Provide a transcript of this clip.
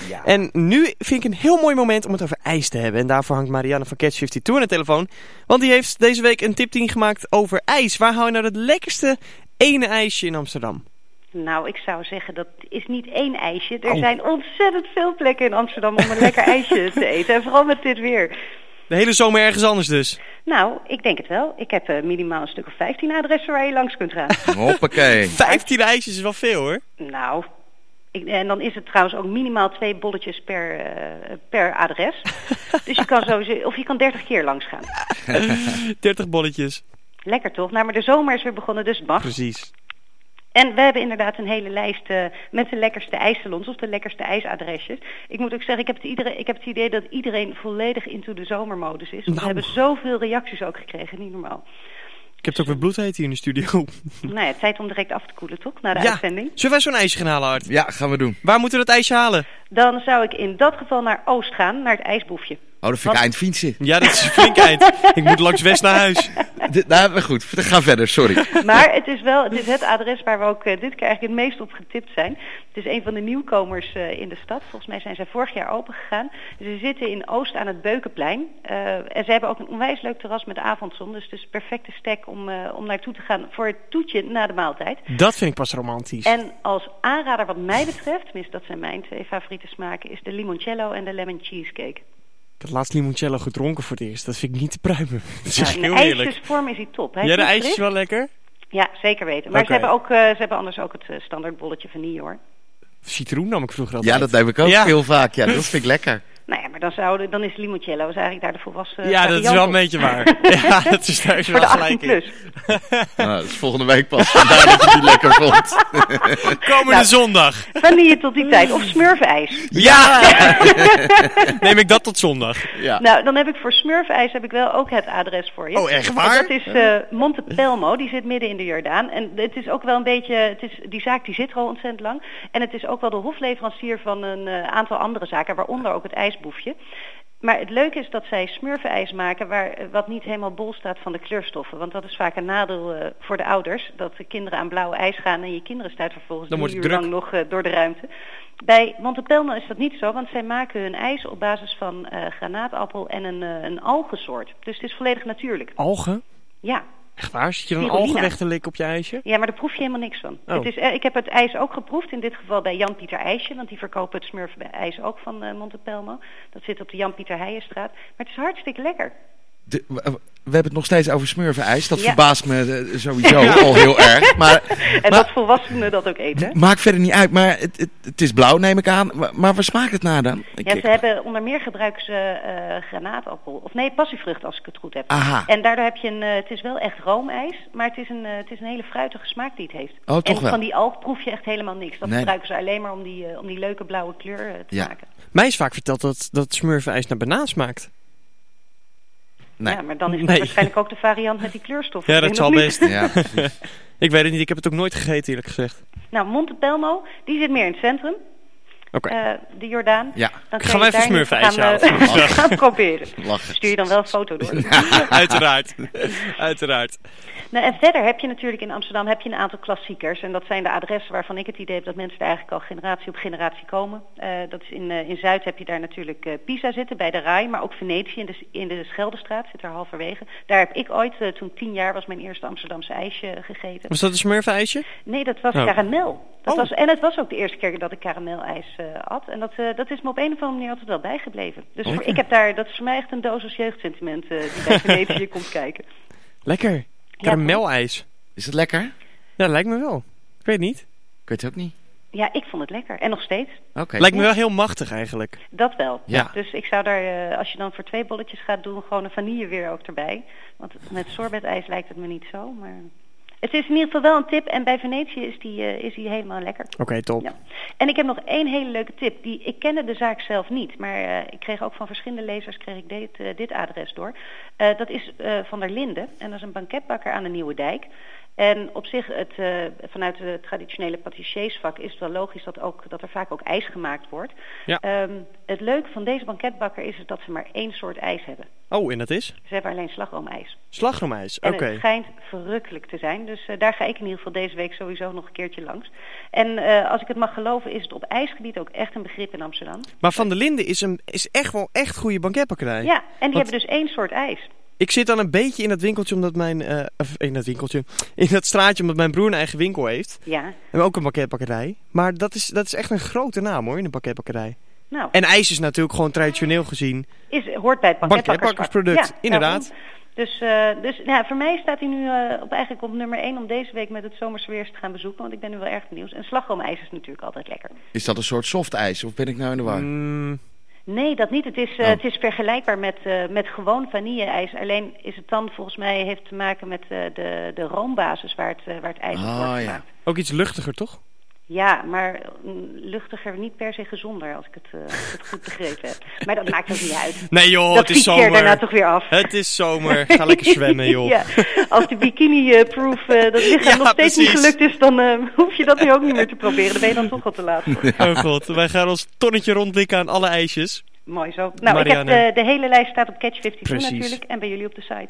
Ja. En nu vind ik een heel mooi moment om het over ijs te hebben. En daarvoor hangt Marianne van Catch 52 aan de telefoon. Want die heeft deze week een tip 10 gemaakt over ijs. Waar hou je nou het lekkerste ene ijsje in Amsterdam? Nou, ik zou zeggen, dat is niet één ijsje. Er zijn ontzettend veel plekken in Amsterdam om een lekker ijsje te eten. En vooral met dit weer. De hele zomer ergens anders dus? Nou, ik denk het wel. Ik heb minimaal een stuk of 15 adressen waar je langs kunt gaan. Hoppakee. 15 ijsjes is wel veel hoor. Nou, en dan is het trouwens ook minimaal 2 bolletjes per adres. Dus je kan sowieso, of je kan 30 keer langs gaan. 30 bolletjes. Lekker toch? Nou, maar de zomer is weer begonnen, dus het mag. Precies. En we hebben inderdaad een hele lijst met de lekkerste ijssalons of de lekkerste ijsadresjes. Ik moet ook zeggen, ik heb het idee dat iedereen volledig into de zomermodus is. We hebben zoveel reacties ook gekregen, niet normaal. Ik heb het ook weer bloedheet hier in de studio. Nou ja, tijd om direct af te koelen, toch? Na de uitzending. Zullen wij zo'n ijsje gaan halen, Art? Ja, gaan we doen. Waar moeten we dat ijsje halen? Dan zou ik in dat geval naar Oost gaan, naar het ijsboefje. Oh, dat vind ik eind fietsen. Ja, dat is een flink eind. Ik moet langs West naar huis. Nou, goed. Ga verder, sorry. Maar het is het adres waar we ook dit keer eigenlijk het meest op getipt zijn. Het is een van de nieuwkomers in de stad. Volgens mij zijn zij vorig jaar open gegaan. Ze zitten in Oost aan het Beukenplein. En ze hebben ook een onwijs leuk terras met avondzon. Dus het is een perfecte stek om naartoe te gaan voor het toetje na de maaltijd. Dat vind ik pas romantisch. En als aanrader wat mij betreft, tenminste dat zijn mijn 2 favoriete smaken, is de limoncello en de lemon cheesecake. Ik heb laatst limoncello gedronken voor het eerst. Dat vind ik niet te pruimen. Dat is echt in heel eerlijk. ijsjesvorm is hij top. Ja, de ijsjes wel lekker? Ja, zeker weten. Maar ze hebben anders ook het standaard bolletje vanille hoor. Citroen nam ik vroeger altijd. Ja, dat neem ik ook heel vaak. Ja, dat vind ik lekker. Nou ja, maar dan is limoncello eigenlijk daar de volwassen Ja, dat is wel een beetje waar. Ja, dat is daar voor wel de gelijk 18 plus. Nou, dat is volgende week pas. Vandaar dat je die lekker vond. Komende zondag. Vanille tot die tijd. Of smurfijs. Ja! Neem ik dat tot zondag. Ja. Nou, dan heb ik voor smurfijs wel ook het adres voor je. Oh, echt waar? Dat is Montepelmo. Die zit midden in de Jordaan. En het is ook wel een beetje... die zaak die zit er al ontzettend lang. En het is ook wel de hofleverancier van een aantal andere zaken. Waaronder ook het ijsboefje. Maar het leuke is dat zij smurfenijs maken wat niet helemaal bol staat van de kleurstoffen. Want dat is vaak een nadeel voor de ouders. Dat de kinderen aan blauwe ijs gaan en je kinderen stuiten vervolgens 3 uur lang nog door de ruimte. Bij Montepelmo is dat niet zo, want zij maken hun ijs op basis van granaatappel en een algensoort. Dus het is volledig natuurlijk. Algen? Ja. Echt waar? Zit je dan algen weg te likken op je ijsje? Ja, maar daar proef je helemaal niks van. Oh. Ik heb het ijs ook geproefd, in dit geval bij Jan-Pieter IJsje, want die verkopen het smurfijs ook van Montepelmo. Dat zit op de Jan-Pieter Heijenstraat. Maar het is hartstikke lekker. We hebben het nog steeds over smurfenijs. Dat verbaast me sowieso al heel erg. Maar dat volwassenen dat ook eten. Maakt verder niet uit, maar het is blauw neem ik aan. Maar waar smaakt het naar dan? Ze hebben onder meer gebruiken ze granaatappel. Of nee, passievrucht als ik het goed heb. Aha. En daardoor heb je het is wel echt roomijs, maar het is een hele fruitige smaak die het heeft. Oh, toch en wel? Van die alg proef je echt helemaal niks. Dat gebruiken ze alleen maar om die leuke blauwe kleur te maken. Mij is vaak verteld dat smurfenijs naar banaan smaakt. Nee. Ja, maar dan is het waarschijnlijk ook de variant met die kleurstoffen. Ja, dat zal best. Ja, precies. Ik weet het niet, ik heb het ook nooit gegeten eerlijk gezegd. Nou, Montepelmo, die zit meer in het centrum. Oké. De Jordaan. Ja. Dan gaan wij even smurfijs halen. Gaan proberen. Lachen. Stuur je dan wel een foto door. Uiteraard. Uiteraard. Nou, en verder heb je natuurlijk in Amsterdam een aantal klassiekers. En dat zijn de adressen waarvan ik het idee heb dat mensen er eigenlijk al generatie op generatie komen. Dat is in Zuid heb je daar natuurlijk Pisa zitten, bij de Rai. Maar ook Venetië in de Scheldestraat zit daar halverwege. Daar heb ik ooit, toen 10 jaar was, mijn eerste Amsterdamse ijsje gegeten. Was dat een smurfijsje? Nee, dat was karamel. En het was ook de eerste keer dat ik karamelijs at. En dat is me op een of andere manier altijd wel bijgebleven. Dus dat is voor mij echt een dosis jeugdsentiment die bij Venetië komt kijken. Lekker. Karamelijs. Is het lekker? Ja, dat lijkt me wel. Ik weet niet. Ik weet het ook niet. Ja, ik vond het lekker. En nog steeds. Okay. Lijkt me wel heel machtig eigenlijk. Dat wel. Ja. Dus ik zou daar, als je dan voor 2 bolletjes gaat doen, gewoon een vanille weer ook erbij. Want met sorbetijs lijkt het me niet zo, maar... Het is in ieder geval wel een tip en bij Venetië is die helemaal lekker. Oké, top. Ja. En ik heb nog 1 hele leuke tip. Ik kende de zaak zelf niet, maar ik kreeg ook van verschillende lezers dit adres door. Dat is van der Linde en dat is een banketbakker aan de Nieuwe Dijk. En op zich, vanuit het traditionele patissiers-vak is het wel logisch dat er vaak ook ijs gemaakt wordt. Ja. Het leuke van deze banketbakker is dat ze maar 1 soort ijs hebben. Oh, en dat is? Ze hebben alleen slagroomijs. Slagroomijs, oké. En het schijnt verrukkelijk te zijn. Dus daar ga ik in ieder geval deze week sowieso nog een keertje langs. En als ik het mag geloven, is het op ijsgebied ook echt een begrip in Amsterdam. Maar Van der Linden is echt wel echt goede banketbakkerij. Ja, en die hebben dus 1 soort ijs. Ik zit dan een beetje in dat winkeltje omdat in dat straatje omdat mijn broer een eigen winkel heeft. Ja. We hebben ook een banketbakkerij. Maar dat is echt een grote naam hoor, in een banketbakkerij. Nou. En ijs is natuurlijk gewoon traditioneel gezien... Hoort bij het banketbakkersproduct, ja, inderdaad. Dus voor mij staat hij nu eigenlijk op nummer 1 om deze week met het zomerse weer te gaan bezoeken. Want ik ben nu wel erg benieuwd. En slagroomijs is natuurlijk altijd lekker. Is dat een soort softijs of ben ik nou in de war? Nee, dat niet. Het is vergelijkbaar met gewoon vanille-ijs. Alleen is het dan volgens mij heeft te maken met de roombasis waar het ijs op wordt gemaakt. Ja. Ook iets luchtiger, toch? Ja, maar luchtiger, niet per se gezonder, als ik het goed begrepen heb. Maar dat maakt ook niet uit. Nee joh, dat het is zomer. Dat daarna toch weer af. Het is zomer, ga lekker zwemmen joh. Ja, als de bikini-proof dat lichaam nog steeds niet gelukt is, dan hoef je dat nu ook niet meer te proberen. Dan ben je dan toch al te laat voor. Oh god, wij gaan ons tonnetje rondlikken aan alle ijsjes. Mooi zo. Nou, Marianne. Ik heb de hele lijst staat op Catch 52 natuurlijk en bij jullie op de site.